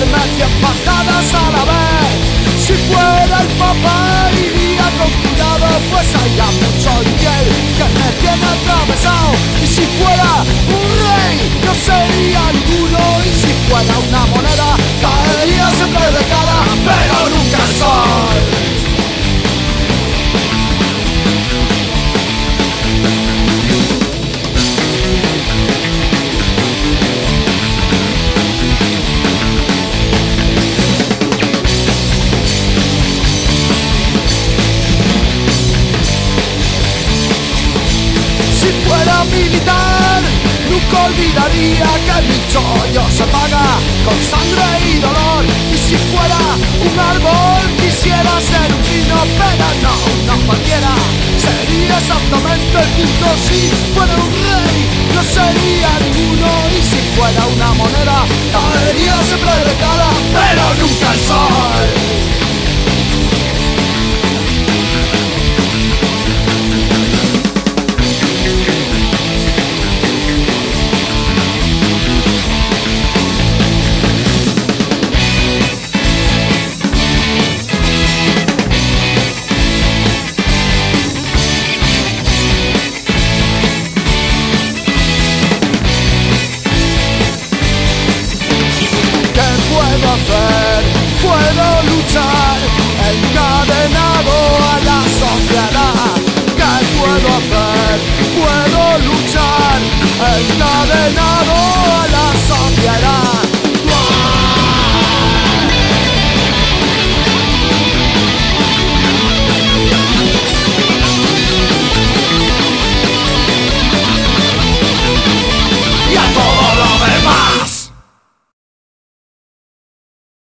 comerme 100 patadas a la vez. Si fuera el Papa iría con cuidado, pues hay ya mucho infiel que me tiene atravesado. Y si fuera un rey no sería ninguno, y si fuera una moneda caería siempre de cara, pero nunca el sol. Si fuera militar, nunca olvidaría que el chollo se paga con sangre y dolor. Y si fuera un árbol, quisiera ser un pino, pero no cualquiera. Sería exactamente el punto, sí,